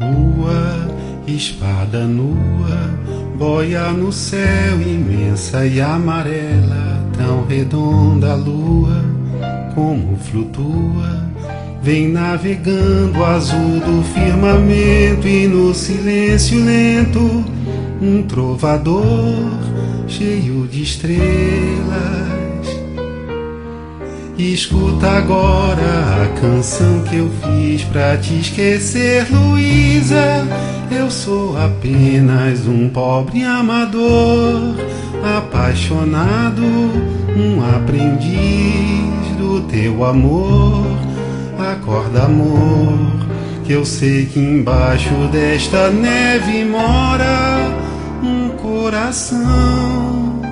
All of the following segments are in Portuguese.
Lua, espada nua, boia no céu imensa e amarela, tão redonda a lua, como flutua, vem navegando azul do firmamento, e no silêncio lento um trovador cheio de estrelas. Escuta agora a canção que eu fiz pra te esquecer, Luísa. Eu sou apenas um pobre amador, apaixonado, um aprendiz do teu amor. Acorda, amor, que eu sei que embaixo desta neve mora um coração.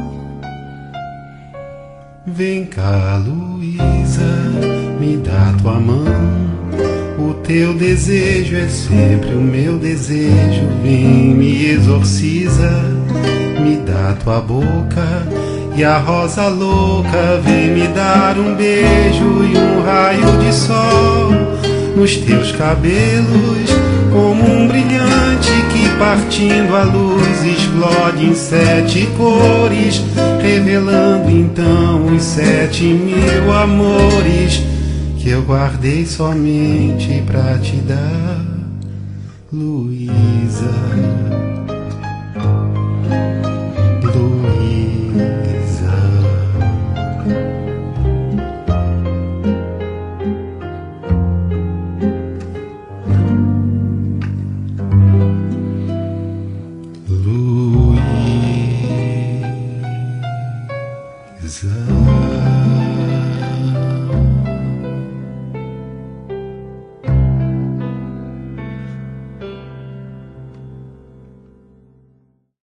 Vem cá, Luísa, me dá tua mão. O teu desejo é sempre o meu desejo. Vem, me exorciza, me dá tua boca. E a rosa louca vem me dar um beijo e um raio de sol nos teus cabelos, como um brilhante que partindo a luz explode em 7 cores, revelando então os 7.000 amores que eu guardei somente pra te dar, Luísa. Luísa.